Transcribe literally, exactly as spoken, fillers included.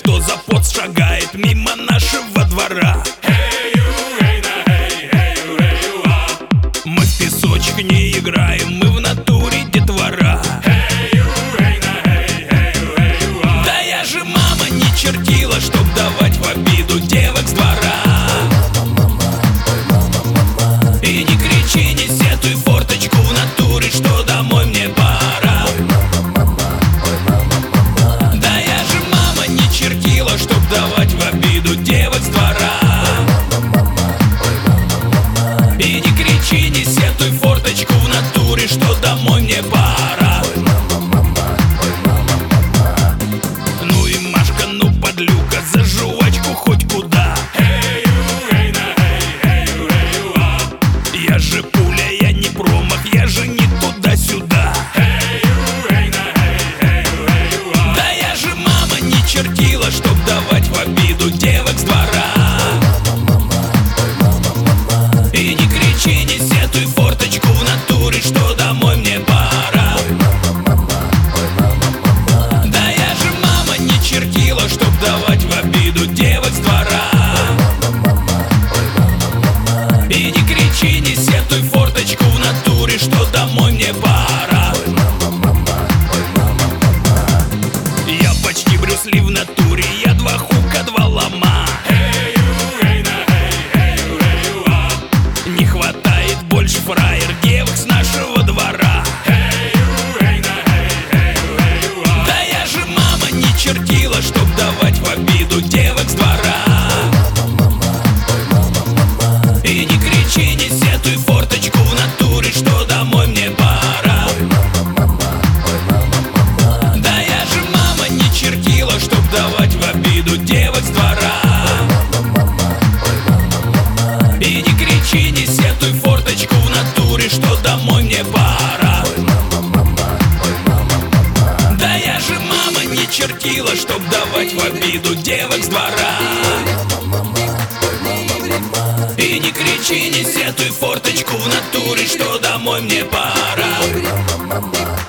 что за поц шагает мимо нашего двора. Мы в песочек не играем, мы в натуре детвора. Да я же мама не чертила, чтоб давать в обиду девок с двора. И не кричи, не сетуй форточку в натуре, что домой мне пора. Да я же мама не чертила, чтоб давать в обиду девок с двора. И не кричи, не сетуй форточку в натуре, что домой мне пора. Ну и Машка, ну подлюка, за жвачку хоть куда. Я же пуля, я не промах, я же не туда-сюда. Да я же мама не чертила, чтоб давать в обиду девок с двора. И не кричи, не сетуй форточку в натуре, что домой мне пора. Да я же мама не чертила, чтоб давать в обиду девок с двора. И не кричи, не сетуй форточку в натуре, что домой мне пора. Я почти Брюс Ли в натуре, я два хука, два лома. Не хватает больше фраер девок с нашего двора. Да я же мама не чертила, чтоб давать в обиду девок с двора. И не кричи, не сетуй форточку в натуре, что домой мне пора. Да я же мама не чертила, чтоб давать в обиду девок с двора. И не кричи, не сетуй форточку в натуре, что домой мне пора. Да я же мама не чертила, чтоб давать в обиду девок с двора. И не кричи, не сетуй форточку в натуре, что домой мне пора.